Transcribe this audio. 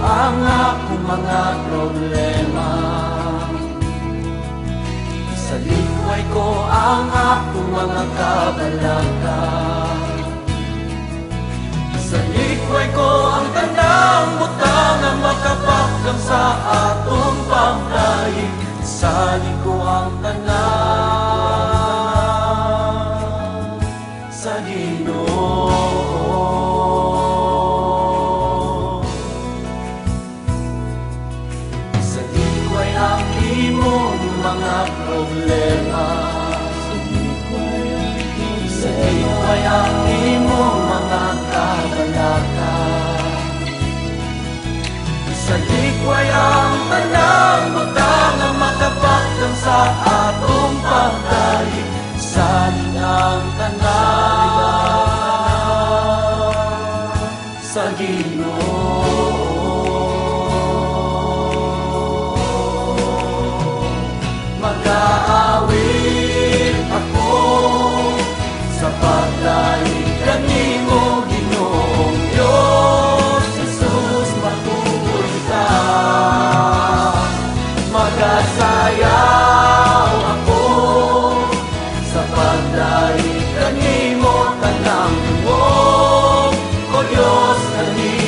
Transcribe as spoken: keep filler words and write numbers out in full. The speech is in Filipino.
ang akong mga problema. Isalikway ko ang akong mga kabalaka. Isalikway ko ang tanang butang na makapakgang sa atong pamdaig. Isali ko ang tanan sa Ginoo. Isalikway ang imong mga problema. Isalikway ang imong mga kabalaka. Isalikway ang tanang butang na makapakdang sa atong pagdaig. Isali ang tanan sa Ginoo. Mag-aawit ako sa pagdaig kanimo, Ginoong Diyos Jesus, matuloy ka. Mag-asayaw ako sa pagdaig kanimo, tanang tuwog, O Diyos kanimo.